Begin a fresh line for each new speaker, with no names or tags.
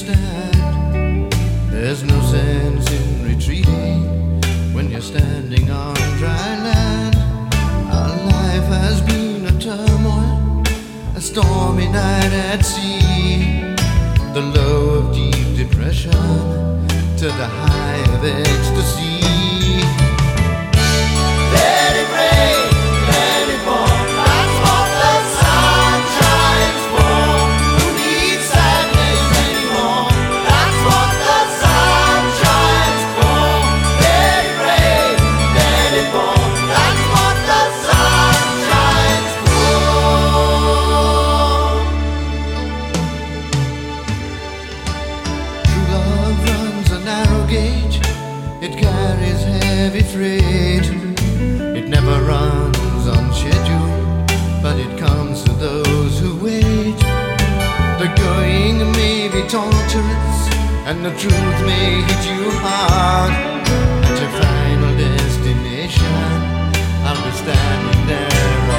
understand. There's no sense in retreating when you're standing on dry land. Our life has been a turmoil, a stormy night at sea. The low of deep depression to the high of ecstasy. Let it rain, let it pour. That's what the sun shines for. Who needs sadness anymore? That's what the sun shines for. Let it rain, let it pour. That's what the sun shines for. True love runs a narrow gauge. It carries heavy freight. It never runs on schedule, but it comes to those who wait. The going may be torturous, and the truth may hit you hard. At your final destination, I'll be standing there